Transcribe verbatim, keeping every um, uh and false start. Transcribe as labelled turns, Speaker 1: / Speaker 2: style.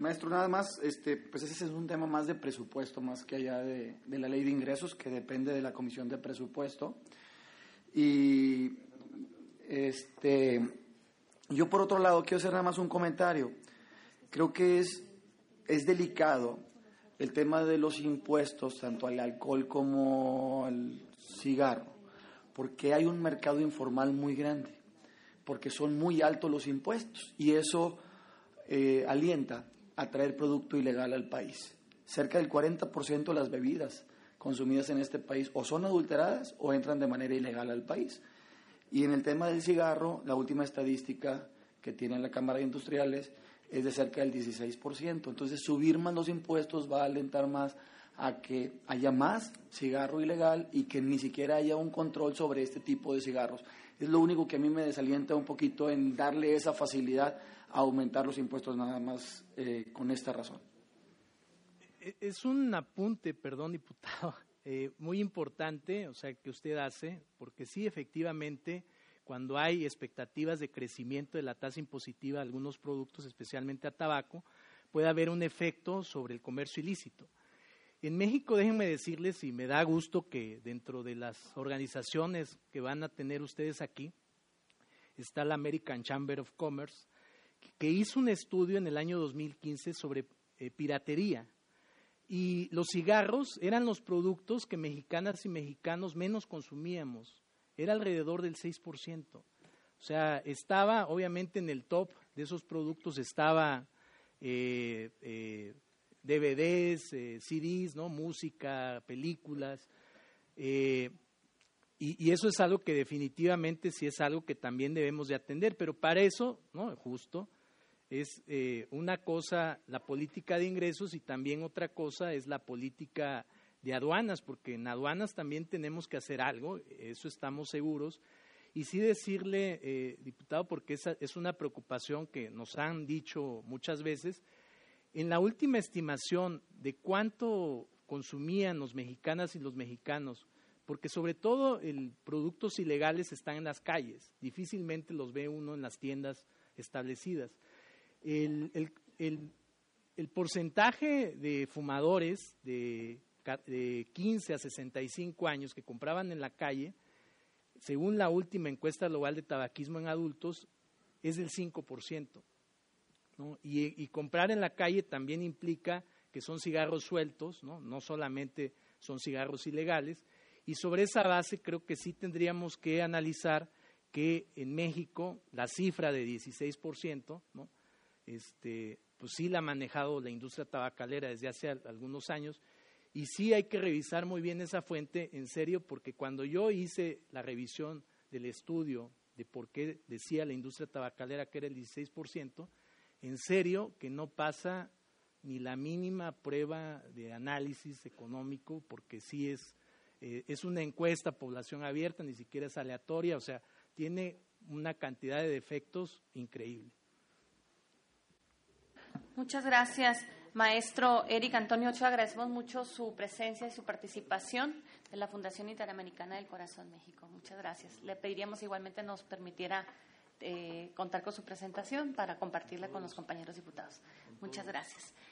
Speaker 1: maestro, nada más, este, pues ese es un tema más de presupuesto, más que allá de, de la ley de ingresos, que depende de la Comisión de Presupuesto. Y este, yo por otro lado quiero hacer nada más un comentario. Creo que es, es delicado el tema de los impuestos, tanto al alcohol como al cigarro, porque hay un mercado informal muy grande, porque son muy altos los impuestos y eso eh, alienta a traer producto ilegal al país. Cerca del cuarenta por ciento de las bebidas consumidas en este país o son adulteradas o entran de manera ilegal al país. Y en el tema del cigarro, la última estadística que tiene la Cámara de Industriales es de cerca del dieciséis por ciento. Entonces, subir más los impuestos va a alentar más a que haya más cigarro ilegal y que ni siquiera haya un control sobre este tipo de cigarros. Es lo único que a mí me desalienta un poquito en darle esa facilidad a aumentar los impuestos nada más eh, con esta razón.
Speaker 2: Es un apunte, perdón, diputado, eh, muy importante, o sea, que usted hace, porque sí, efectivamente, cuando hay expectativas de crecimiento de la tasa impositiva de algunos productos, especialmente a tabaco, puede haber un efecto sobre el comercio ilícito. En México, déjenme decirles, y me da gusto que dentro de las organizaciones que van a tener ustedes aquí, está la American Chamber of Commerce, que hizo un estudio en el año dos mil quince sobre eh, piratería. Y los cigarros eran los productos que mexicanas y mexicanos menos consumíamos. Era alrededor del seis por ciento. O sea, estaba, obviamente, en el top de esos productos estaba eh, eh, D V Ds, eh, C Ds, ¿no? Música, películas. Eh, y, y eso es algo que definitivamente sí es algo que también debemos de atender. Pero para eso, ¿no? Justo, es eh, una cosa la política de ingresos y también otra cosa es la política de aduanas, porque en aduanas también tenemos que hacer algo, eso estamos seguros. Y sí decirle, eh, diputado, porque esa es una preocupación que nos han dicho muchas veces, en la última estimación de cuánto consumían los mexicanas y los mexicanos, porque sobre todo el productos ilegales están en las calles, difícilmente los ve uno en las tiendas establecidas. El, el, el, el porcentaje de fumadores de, de quince a sesenta y cinco años que compraban en la calle, según la última encuesta global de tabaquismo en adultos, es del cinco por ciento, ¿no? Y, y comprar en la calle también implica que son cigarros sueltos, ¿no? No solamente son cigarros ilegales, y sobre esa base creo que sí tendríamos que analizar que en México la cifra de dieciséis por ciento, ¿no? Este, pues sí la ha manejado la industria tabacalera desde hace algunos años y sí hay que revisar muy bien esa fuente, en serio, porque cuando yo hice la revisión del estudio de por qué decía la industria tabacalera que era el dieciséis por ciento, en serio que no pasa ni la mínima prueba de análisis económico, porque sí es, eh, es una encuesta población abierta, ni siquiera es aleatoria, o sea, tiene una cantidad de defectos increíble.
Speaker 3: Muchas gracias, maestro Eric Antonio Ochoa. Agradecemos mucho su presencia y su participación de la Fundación Interamericana del Corazón México. Muchas gracias. Le pediríamos igualmente nos permitiera eh, contar con su presentación para compartirla con los compañeros diputados. Muchas gracias.